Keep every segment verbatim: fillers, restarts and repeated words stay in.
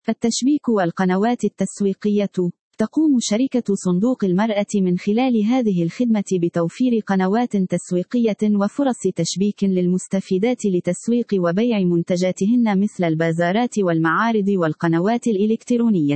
التشبيك والقنوات التسويقية. تقوم شركة صندوق المرأة من خلال هذه الخدمة بتوفير قنوات تسويقية وفرص تشبيك للمستفيدات لتسويق وبيع منتجاتهن مثل البازارات والمعارض والقنوات الإلكترونية.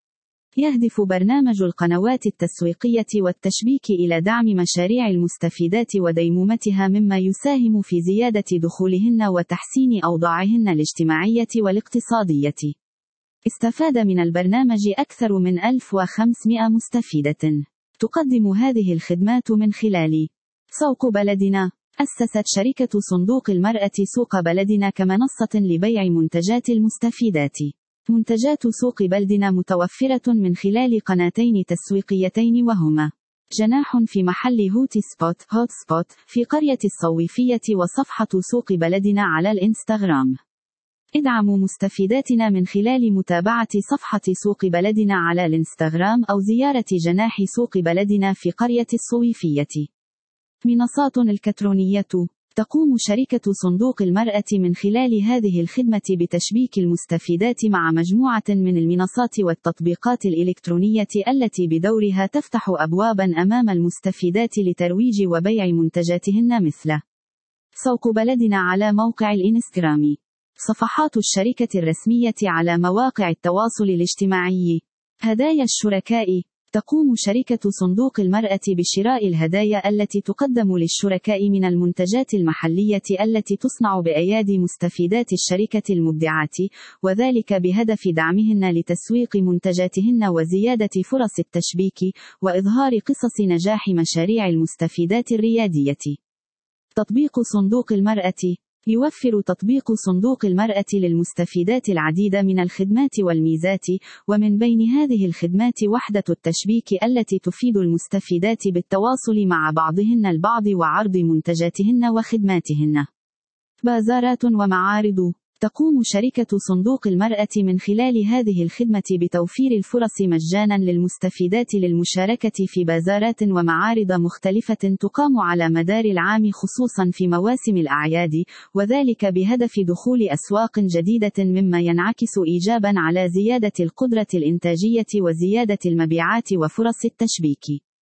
يهدف برنامج القنوات التسويقية والتشبيك إلى دعم مشاريع المستفيدات وديمومتها، مما يساهم في زيادة دخولهن وتحسين أوضاعهن الاجتماعية والاقتصادية. استفاد من البرنامج أكثر من ألف وخمسمائة مستفيدة. تقدم هذه الخدمات من خلال سوق بلدنا. أسست شركة صندوق المرأة سوق بلدنا كمنصة لبيع منتجات المستفيدات. منتجات سوق بلدنا متوفرة من خلال قناتين تسويقيتين، وهما جناح في محل هوت سبوت هوت سبوت في قرية الصويفية، وصفحة سوق بلدنا على الإنستغرام. ادعموا مستفيداتنا من خلال متابعة صفحة سوق بلدنا على الإنستغرام أو زيارة جناح سوق بلدنا في قرية الصويفية. منصات إلكترونية. تقوم شركة صندوق المرأة من خلال هذه الخدمة بتشبيك المستفيدات مع مجموعة من المنصات والتطبيقات الإلكترونية التي بدورها تفتح أبوابًا أمام المستفيدات لترويج وبيع منتجاتهن، مثل سوق بلدنا على موقع الإنستغرام، صفحات الشركة الرسمية على مواقع التواصل الاجتماعي. هدايا الشركاء. تقوم شركة صندوق المرأة بشراء الهدايا التي تقدم للشركاء من المنتجات المحلية التي تصنع بأيادي مستفيدات الشركة المبدعات، وذلك بهدف دعمهن لتسويق منتجاتهن وزيادة فرص التشبيك وإظهار قصص نجاح مشاريع المستفيدات الريادية. تطبيق صندوق المرأة. يوفر تطبيق صندوق المرأة للمستفيدات العديد من الخدمات والميزات، ومن بين هذه الخدمات وحدة التشبيك التي تفيد المستفيدات بالتواصل مع بعضهن البعض وعرض منتجاتهن وخدماتهن. بازارات ومعارض. تقوم شركة صندوق المرأة من خلال هذه الخدمة بتوفير الفرص مجانا للمستفيدات للمشاركة في بازارات ومعارض مختلفة تقام على مدار العام، خصوصا في مواسم الأعياد، وذلك بهدف دخول أسواق جديدة، مما ينعكس إيجابا على زيادة القدرة الإنتاجية وزيادة المبيعات وفرص التشبيك.